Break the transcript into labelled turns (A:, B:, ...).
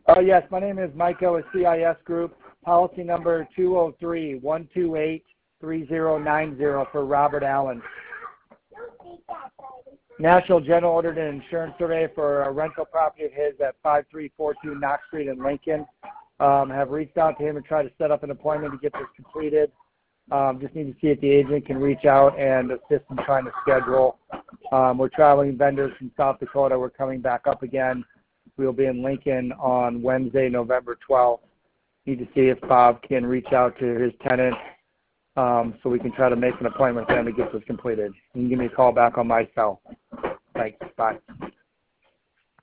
A: Yes, my name is Micah with CIS Group. Policy number 203-128-3090 for Robert Allen. National General ordered an insurance survey for a rental property of his at 5342 Knox Street in Lincoln. Have reached out to him and tried to set up an appointment to get this completed. Just need to see if the agent can reach out and assist in trying to schedule. We're traveling vendors from South Dakota. We're coming back up again. We'll be in Lincoln on Wednesday, November 12th. Need to see if Bob can reach out to his tenant so we can try to make an appointment with them to get this completed. You can give me a call back on my cell. Thanks. Bye.